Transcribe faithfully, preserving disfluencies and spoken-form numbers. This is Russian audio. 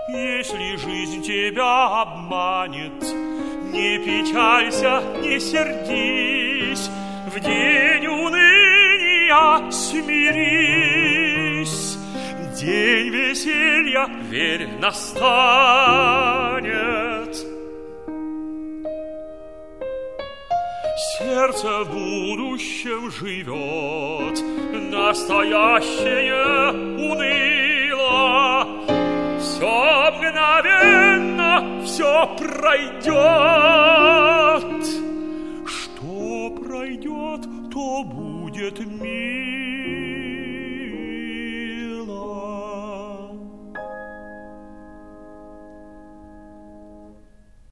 Если жизнь тебя обманет, не печалься, не сердись, в день уныния смирись. День веселья, верь, настанет. Сердце в будущем живет, настоящее уныло. Все мгновенно, все пройдет. Что пройдет, то будет мир.